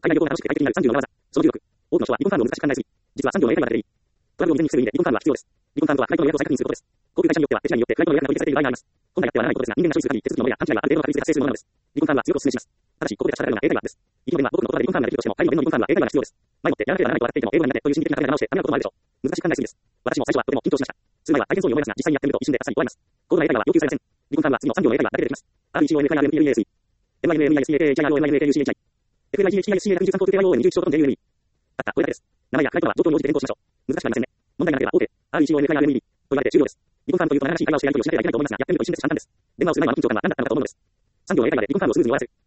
海外旅行が楽しく快適になる30の裏技。その16。多くの人は離婚ファンドを難しく考えすぎ。実は産業の英会話でいい。トラブルを未然に防ぐ意味で離婚ファンドは必要です。離婚ファンドはフライトの予約を再確認することです。航空会社によっては手違いによってフライトの予約が取り消されている場合があります。本来やってはならないことですが、人間が処理する限り手続きの漏れや勘違いはある程度確率で発生するものなのです。離婚ファンドは強くお勧めします。ただし、ここで差し掛かるのが英会話です。一度では僕の言葉で離婚ファンドができるとしても、仮にお弁の離婚ファンドは英会話が必要です。前もってやらなければならないと笑っていても英語になってという心理的な壁が直して考えることもあるでしょう。難しく考えすぎです。私も最初はとても緊張しました。数枚は大変そうに思いますが、実際にやってみると一瞬であっさり終わります。高度な英会話は要求されません。離婚ファンドは次の産業の英会話だけでできます。RECONFIRMPLEASE MINMISCAKIROMINAKUCHI FLIGHTISCA123 コード KIO21 小.JUME たったこれだけです。名前やフライトは状況に応じて変更しましょう。難しくありませんね。問題がなければ OK。RECONFIRME と言われて終了です。離婚ファンドというと長々しい会話をしてやりとりをしないといけないと思いますが、やってみると一瞬で簡単です。電話をする前の緊張感は何だったのかと思うのです。産業の英会話で離婚ファンドをスムーズに終わらせる。